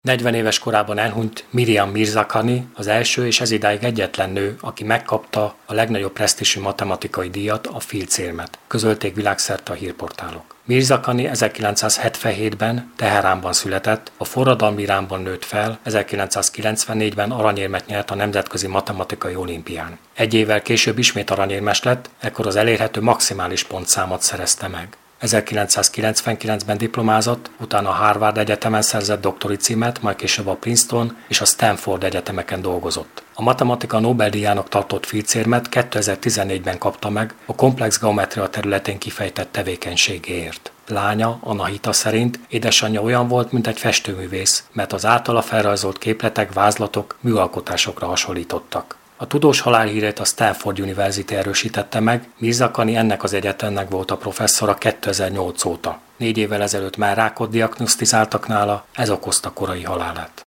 40 éves korában elhunyt Miriam Mirzakhani, az első és ezidáig egyetlen nő, aki megkapta a legnagyobb presztízsű matematikai díjat, a Fields érmet, közölték világszerte a hírportálok. Mirzakhani 1977-ben Teheránban született, a forradalmi Iránban nőtt fel, 1994-ben aranyérmet nyert a Nemzetközi Matematikai Olimpián. Egy évvel később ismét aranyérmes lett, ekkor az elérhető maximális pontszámot szerezte meg. 1999-ben diplomázott, utána a Harvard Egyetemen szerzett doktori címet, majd később a Princeton és a Stanford egyetemeken dolgozott. A matematika Nobel-díjának tartott Fields érmet 2014-ben kapta meg a komplex geometria területén kifejtett tevékenységéért. Lánya, Anahita szerint édesanyja olyan volt, mint egy festőművész, mert az általa felrajzolt képletek, vázlatok, műalkotásokra hasonlítottak. A tudós halálhírét a Stanford University erősítette meg, Mirzakhani ennek az egyetemnek volt a professzora 2008 óta. 4 évvel ezelőtt már rákot diagnosztizáltak nála, ez okozta korai halálát.